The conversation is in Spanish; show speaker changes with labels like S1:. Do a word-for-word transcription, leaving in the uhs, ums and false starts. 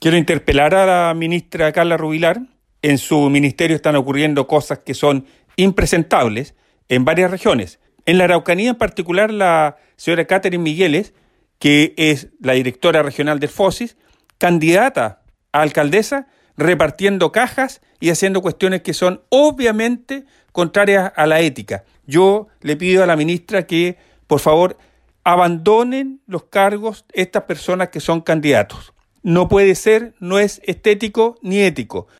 S1: Quiero interpelar a la ministra Carla Rubilar. En su ministerio están ocurriendo cosas que son impresentables en varias regiones. En la Araucanía en particular, la señora Catherine Migueles, que es la directora regional del FOSIS, candidata a alcaldesa, repartiendo cajas y haciendo cuestiones que son obviamente contrarias a la ética. Yo le pido a la ministra que, por favor, abandonen los cargos estas personas que son candidatos. No puede ser, no es estético ni ético.